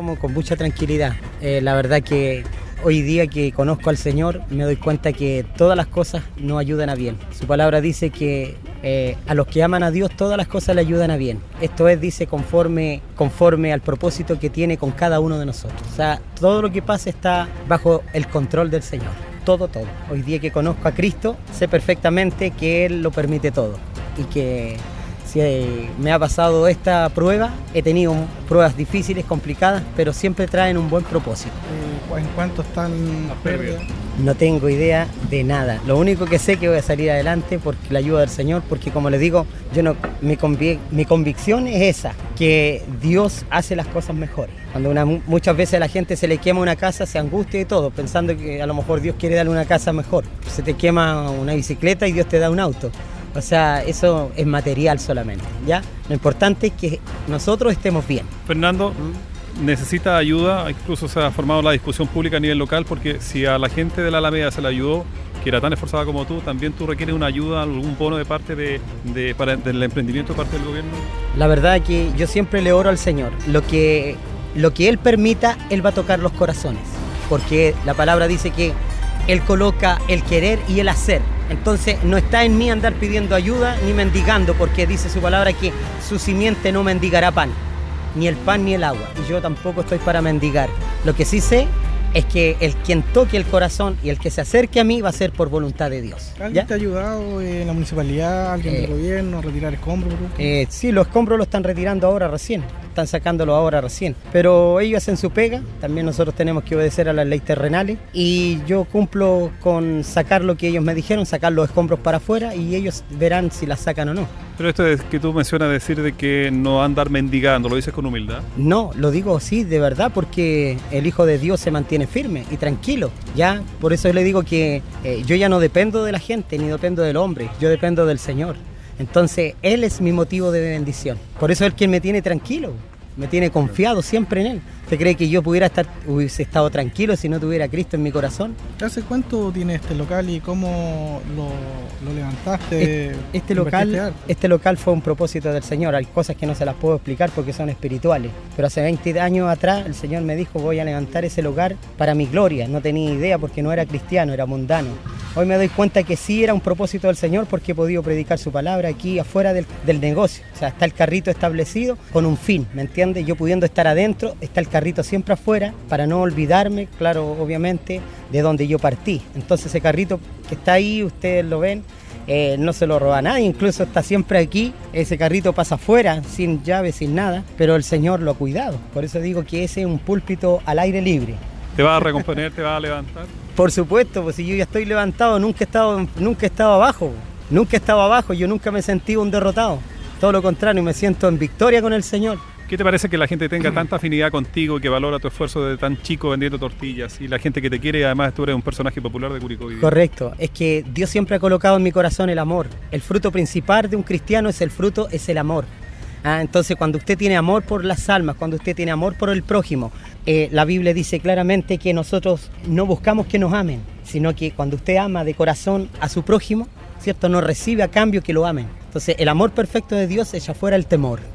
tomo con mucha tranquilidad. La verdad que hoy día que conozco al Señor me doy cuenta que todas las cosas nos ayudan a bien. Su palabra dice que a los que aman a Dios todas las cosas le ayudan a bien. Esto es, dice, conforme al propósito que tiene con cada uno de nosotros. O sea, todo lo que pasa está bajo el control del Señor. Todo. Hoy día que conozco a Cristo, sé perfectamente que Él lo permite todo. Y que si me ha pasado esta prueba, he tenido pruebas difíciles, complicadas, pero siempre traen un buen propósito. ¿En cuánto están las pérdidas? No tengo idea de nada. Lo único que sé es que voy a salir adelante por la ayuda del Señor, porque como les digo, mi convicción es esa, que Dios hace las cosas mejores. Cuando muchas veces a la gente se le quema una casa, se angustia y todo, pensando que a lo mejor Dios quiere darle una casa mejor. Se te quema una bicicleta y Dios te da un auto. O sea, eso es material solamente, ¿ya? Lo importante es que nosotros estemos bien. Fernando, necesita ayuda, incluso se ha formado la discusión pública a nivel local, porque si a la gente de la Alameda se le ayudó, que era tan esforzada como tú, también tú requieres una ayuda, algún bono de parte del emprendimiento de parte del gobierno. La verdad es que yo siempre le oro al Señor. Lo que Él permita, Él va a tocar los corazones, porque la palabra dice que Él coloca el querer y el hacer. Entonces no está en mí andar pidiendo ayuda ni mendigando, porque dice su palabra que su simiente no mendigará pan, ni el pan ni el agua, y yo tampoco estoy para mendigar. Lo que sí sé es que quien toque el corazón y el que se acerque a mí va a ser por voluntad de Dios. ¿Alguien te ha ayudado en la municipalidad, alguien del gobierno a retirar escombros? Sí, los escombros los están retirando ahora recién, están sacándolo ahora recién, pero ellos hacen su pega, también nosotros tenemos que obedecer a las leyes terrenales, y yo cumplo con sacar lo que ellos me dijeron, sacar los escombros para afuera, y ellos verán si las sacan o no. Pero esto es que tú mencionas decir de que no andar mendigando, ¿lo dices con humildad? No, lo digo sí, de verdad, porque el Hijo de Dios se mantiene firme y tranquilo, ¿ya? Por eso le digo que yo ya no dependo de la gente, ni dependo del hombre, yo dependo del Señor. Entonces, Él es mi motivo de bendición. Por eso es quien me tiene tranquilo, me tiene confiado siempre en Él. ¿Usted cree que yo hubiese estado tranquilo si no tuviera a Cristo en mi corazón? ¿Hace cuánto tiene este local y cómo lo levantaste? Este local fue un propósito del Señor. Hay cosas que no se las puedo explicar porque son espirituales. Pero hace 20 años atrás el Señor me dijo: voy a levantar ese lugar para mi gloria. No tenía idea porque no era cristiano, era mundano. Hoy me doy cuenta que sí era un propósito del Señor, porque he podido predicar su palabra aquí afuera del negocio. O sea, está el carrito establecido con un fin, ¿me entiende? Yo pudiendo estar adentro, está el carrito siempre afuera para no olvidarme, claro, obviamente, de donde yo partí. Entonces ese carrito que está ahí, ustedes lo ven, no se lo roba nadie, incluso está siempre aquí. Ese carrito pasa afuera, sin llave, sin nada, pero el Señor lo ha cuidado. Por eso digo que ese es un púlpito al aire libre. ¿Te vas a recomponer, te vas a levantar? Por supuesto, pues si yo ya estoy levantado, nunca he estado abajo, yo nunca me he sentido un derrotado. Todo lo contrario, me siento en victoria con el Señor. ¿Qué te parece que la gente tenga tanta afinidad contigo, que valora tu esfuerzo de tan chico vendiendo tortillas, y la gente que te quiere, y además tú eres un personaje popular de Curicó? Correcto, es que Dios siempre ha colocado en mi corazón el amor. El fruto principal de un cristiano es el amor. Entonces, cuando usted tiene amor por las almas, cuando usted tiene amor por el prójimo, la Biblia dice claramente que nosotros no buscamos que nos amen, sino que cuando usted ama de corazón a su prójimo, ¿cierto?, no recibe a cambio que lo amen. Entonces, el amor perfecto de Dios echa fuera el temor.